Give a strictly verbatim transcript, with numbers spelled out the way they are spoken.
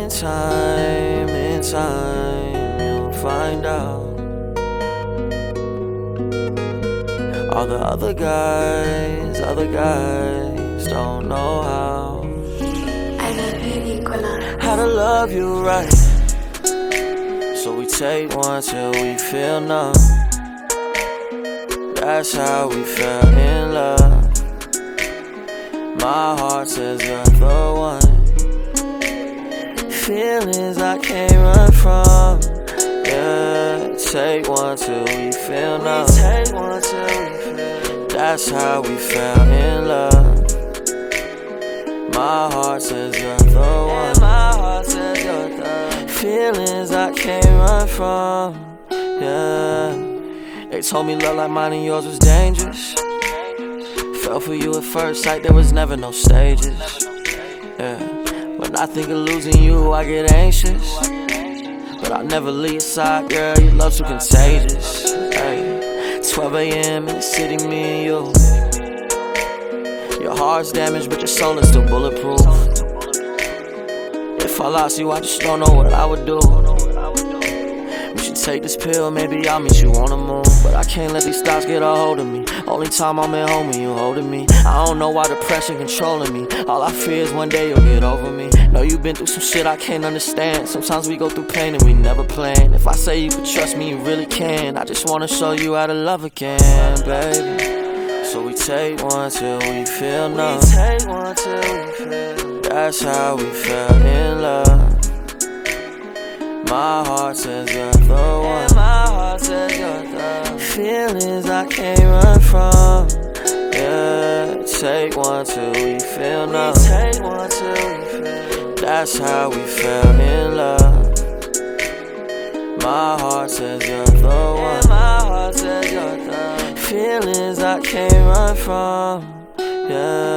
In time, in time, you'll find out. All the other guys, other guys don't know how. How to love you right. So we take one till we feel numb. That's how we fell in love. My heart says you're the one. Feelings I can't run from. Yeah, take one till we feel numb. Take one till we feel. That's how we fell in love. My heart says you're the one. My heart says you're the one. Feelings I can't run from. Yeah, they told me love like mine and yours was dangerous. Fell for you at first sight, there was never no stages. Yeah, when I think of losing you, I get anxious. But I'll never leave your side, girl, your love's too contagious. Hey, twelve A M in the city, me and you. Your heart's damaged, but your soul is still bulletproof. If I lost you, I just don't know what I would do. We should take this pill, maybe I'll meet you on the moon. But I can't let these thoughts get a hold of me. Only time I'm at home when you holding me. I don't know why depression controlling me. All I fear is one day you'll get over me. Know you've been through some shit I can't understand. Sometimes we go through pain and we never plan. If I say you can trust me, you really can. I just wanna show you how to love again, baby. So we take one till we feel numb. We take one till we feel. That's how we fell in love. My heart says you're the one. My heart says you're the one. Feelings I can't run from. Yeah, take one till we feel numb. We take one till we feel. That's how we fell in love. My heart says you're the one. My heart says you're the one. Feelings I can't run from. Yeah.